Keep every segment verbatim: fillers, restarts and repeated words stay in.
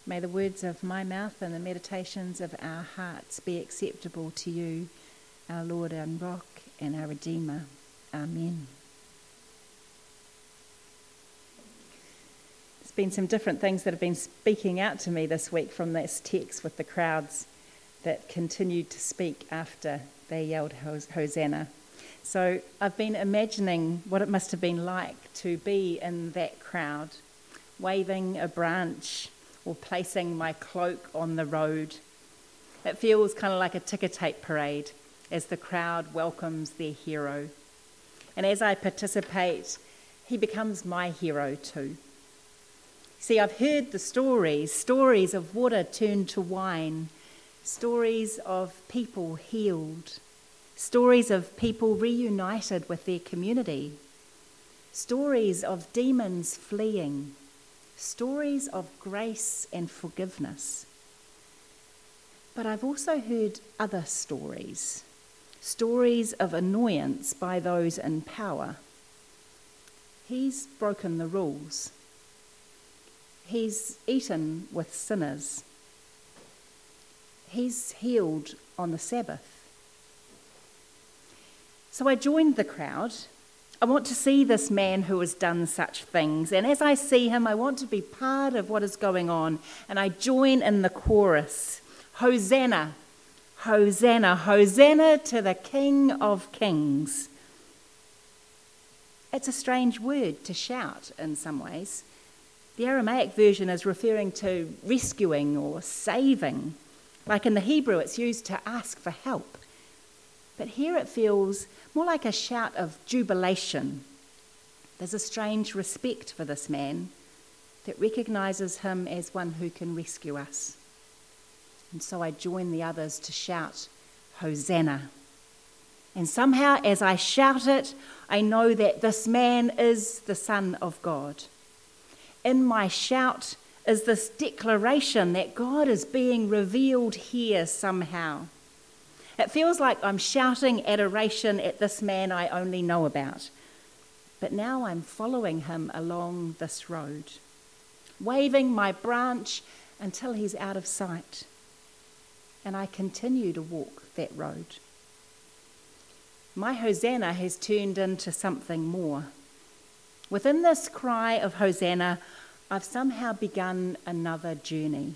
May the words of my mouth and the meditations of our hearts be acceptable to you, our Lord and Rock and our Redeemer. Amen. There's been some different things that have been speaking out to me this week from this text with the crowds that continued to speak after they yelled Hosanna. So I've been imagining what it must have been like to be in that crowd, waving a branch or placing my cloak on the road. It feels kind of like a ticker tape parade as the crowd welcomes their hero. And as I participate, he becomes my hero too. See, I've heard the stories, stories of water turned to wine, stories of people healed, stories of people reunited with their community, stories of demons fleeing, stories of grace and forgiveness. But I've also heard other stories, stories of annoyance by those in power. He's broken the rules. He's eaten with sinners. He's healed on the Sabbath. So I joined the crowd. I want to see this man who has done such things. And as I see him, I want to be part of what is going on. And I join in the chorus. Hosanna, Hosanna, Hosanna to the King of Kings. It's a strange word to shout in some ways. The Aramaic version is referring to rescuing or saving. Like in the Hebrew, it's used to ask for help. But here it feels more like a shout of jubilation. There's a strange respect for this man that recognises him as one who can rescue us. And so I join the others to shout, Hosanna. And somehow as I shout it, I know that this man is the Son of God. In my shout is this declaration that God is being revealed here somehow. It feels like I'm shouting adoration at this man I only know about. But now I'm following him along this road, waving my branch until he's out of sight. And I continue to walk that road. My Hosanna has turned into something more. Within this cry of Hosanna, I've somehow begun another journey.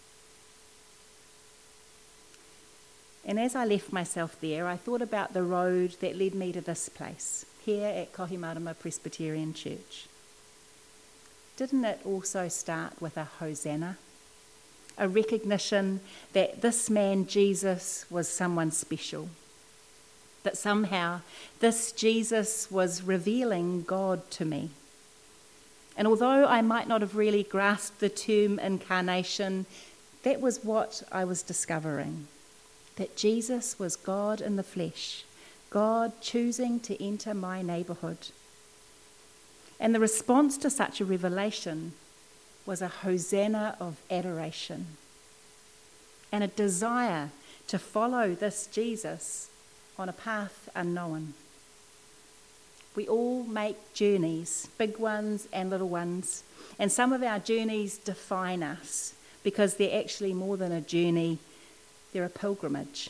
And as I left myself there, I thought about the road that led me to this place, here at Kohimarama Presbyterian Church. Didn't it also start with a Hosanna? A recognition that this man, Jesus, was someone special. That somehow this Jesus was revealing God to me. And although I might not have really grasped the term incarnation, that was what I was discovering. That Jesus was God in the flesh, God choosing to enter my neighbourhood. And the response to such a revelation was a hosanna of adoration and a desire to follow this Jesus on a path unknown. We all make journeys, big ones and little ones, and some of our journeys define us because they're actually more than a journey. They're a pilgrimage,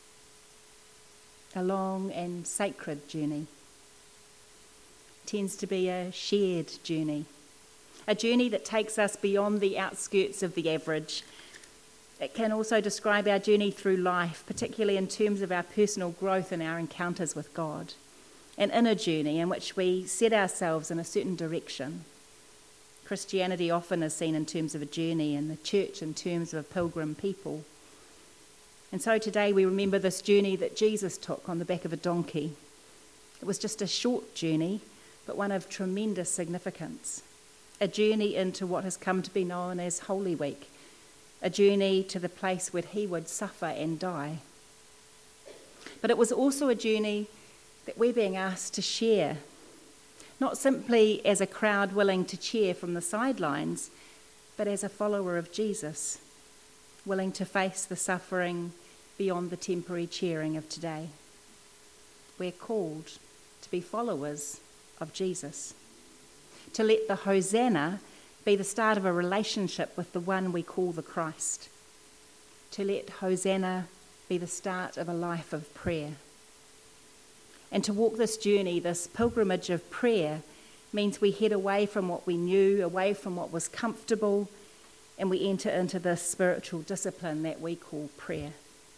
a long and sacred journey. It tends to be a shared journey, a journey that takes us beyond the outskirts of the average. It can also describe our journey through life, particularly in terms of our personal growth and our encounters with God. An inner journey in which we set ourselves in a certain direction. Christianity often is seen in terms of a journey, and the church in terms of a pilgrim people. And so today we remember this journey that Jesus took on the back of a donkey. It was just a short journey, but one of tremendous significance. A journey into what has come to be known as Holy Week. A journey to the place where he would suffer and die. But it was also a journey that we're being asked to share. Not simply as a crowd willing to cheer from the sidelines, but as a follower of Jesus, willing to face the suffering beyond the temporary cheering of today. We're called to be followers of Jesus, to let the Hosanna be the start of a relationship with the one we call the Christ. To let Hosanna be the start of a life of prayer. And to walk this journey, this pilgrimage of prayer, means we head away from what we knew, away from what was comfortable, and we enter into this spiritual discipline that we call prayer.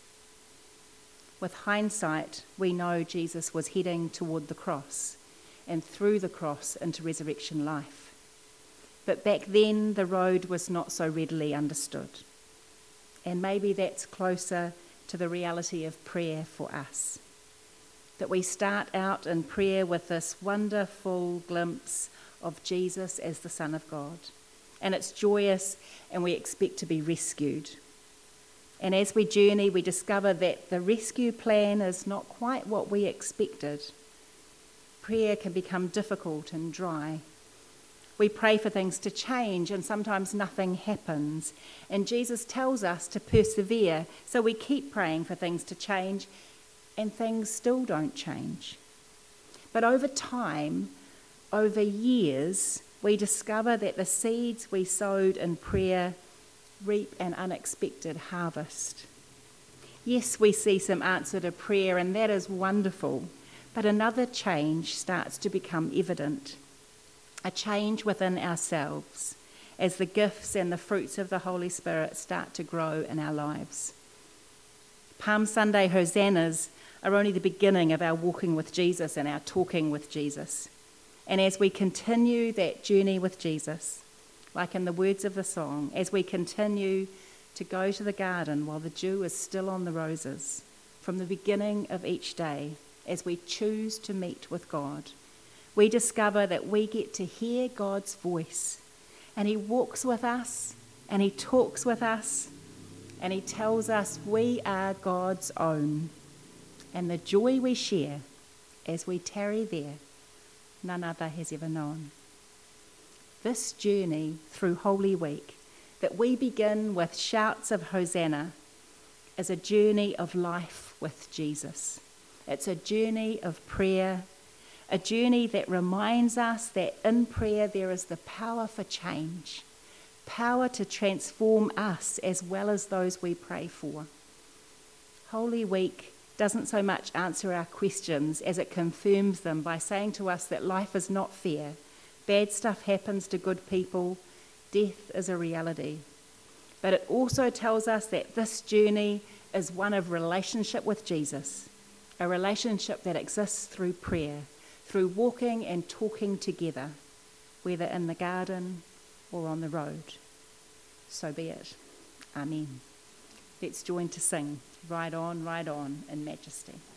With hindsight, we know Jesus was heading toward the cross, and through the cross into resurrection life. But back then, the road was not so readily understood. And maybe that's closer to the reality of prayer for us. That we start out in prayer with this wonderful glimpse of Jesus as the Son of God. And it's joyous, and we expect to be rescued. And as we journey, we discover that the rescue plan is not quite what we expected. Prayer can become difficult and dry. We pray for things to change, and sometimes nothing happens. And Jesus tells us to persevere, so we keep praying for things to change, and things still don't change. But over time, over years, we discover that the seeds we sowed in prayer reap an unexpected harvest. Yes, we see some answer to prayer, and that is wonderful, but another change starts to become evident. A change within ourselves as the gifts and the fruits of the Holy Spirit start to grow in our lives. Palm Sunday hosannas are only the beginning of our walking with Jesus and our talking with Jesus. And as we continue that journey with Jesus, like in the words of the song, as we continue to go to the garden while the dew is still on the roses, from the beginning of each day, as we choose to meet with God, we discover that we get to hear God's voice, and he walks with us, and he talks with us, and he tells us we are God's own. And the joy we share as we tarry there, none other has ever known. This journey through Holy Week, that we begin with shouts of Hosanna, is a journey of life with Jesus. It's a journey of prayer, a journey that reminds us that in prayer there is the power for change, power to transform us as well as those we pray for. Holy Week doesn't so much answer our questions as it confirms them by saying to us that life is not fair. Bad stuff happens to good people. Death is a reality. But it also tells us that this journey is one of relationship with Jesus, a relationship that exists through prayer, through walking and talking together, whether in the garden or on the road. So be it. Amen. Let's join to sing, Ride On, Ride On in Majesty.